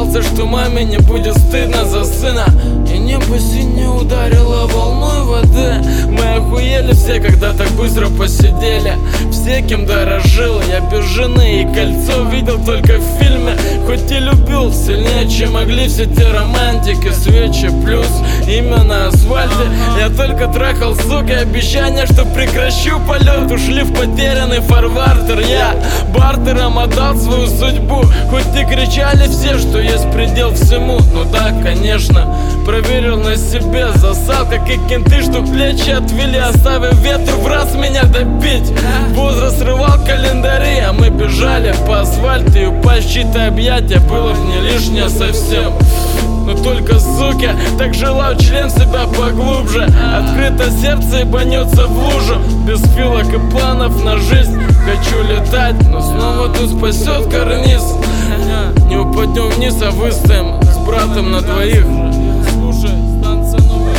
надеялся, что маме не будет стыдно за сына. И небо синее ударило волной воды. Мы охуели все, когда так быстро посидели. Все, кем дорожил, я без жены и кольцо видел только в фильме. Хоть и любил сильнее, чем могли все те романтики. Свечи плюс имя на асфальте. Я только трахал, сука, обещания, что прекращу полет. Ушли в потерянный фарвартер. Я бартером отдал свою судьбу. Хоть и кричали все, что есть предел всему. Ну да, конечно, проверил на себе. Засал, как и кенты, что плечи отвели, оставив ветру в раз меня добить. Возраст срывал календари, а мы бежали по асфальту. И упасть в чьи-то объятия было бы не лишнее совсем. Но только, сука, так желаю член себя поглубже. Открыто сердце ебанется в лужу. Без филок и планов на жизнь. Хочу летать, но снова тут спасет карниз. Не упадем вниз, а выстоим с братом на двоих. Слушай, станция Новая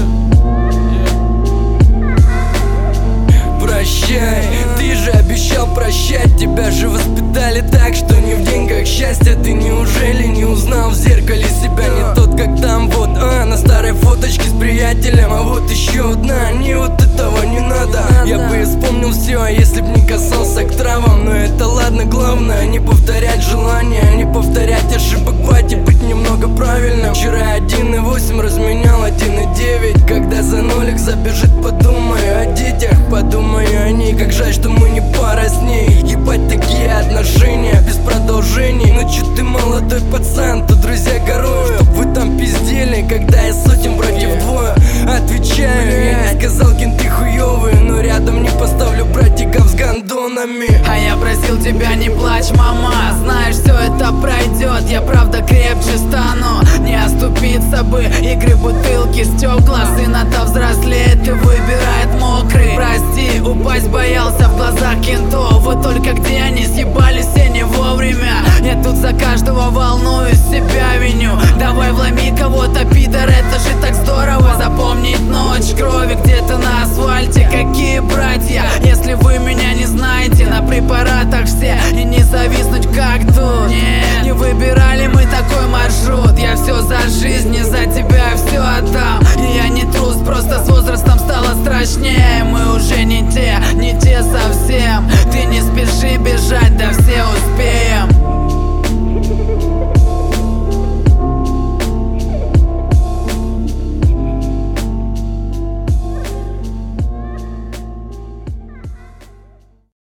3. Прощай, ты же обещал прощать. Тебя же воспитали так, что не в деньгах счастье. Ты неужели не узнал в зеркале себя? Не тот, как там, вот, на старой фоточке с приятелем. А вот еще одна, не вот этого не надо. Я бы вспомнил все, если б не касался к травам. Но это ладно, главное не повторять желания, не повторять ошибок бати, быть немного правильным. Вчера 1,8 разменял 1,9. Когда за нолик забежит, подумаю о детях, подумаю о ней. Как жаль, что мы не пара с ней. Ебать, такие отношения без продолжений. Ну чё ты молодой пацан, то друзья горою, чтоб вы там пиздели, когда я сотен братьев двое. Отвечаю, я не сказал, кенты хуёвые, но рядом не поставлю братиков с гондонами. А я просил тебя, не плачь, мама. Знаешь, все это пройдет, я правда крепче стану. Не оступиться бы, игры, бутылки, стекла. Сын-то взрослеет и выбирает мокрый. Прости, упасть боялся в глазах кентов. Вот только где они, съебались все не вовремя. Я тут за каждого волнуюсь, себя виню. Давай вломи кого-то, пидор, это же так здорово. Запомнить ночь крови где-то на асфальте. Какие братья, если вы меня не знаете. На препаратах все, и не зависнуть как тут. Нет, не выбирали мы такой маршрут. Я все за жизнь, и за тебя все отдам. И я не трус, просто с возрастом стало страшнее. Мы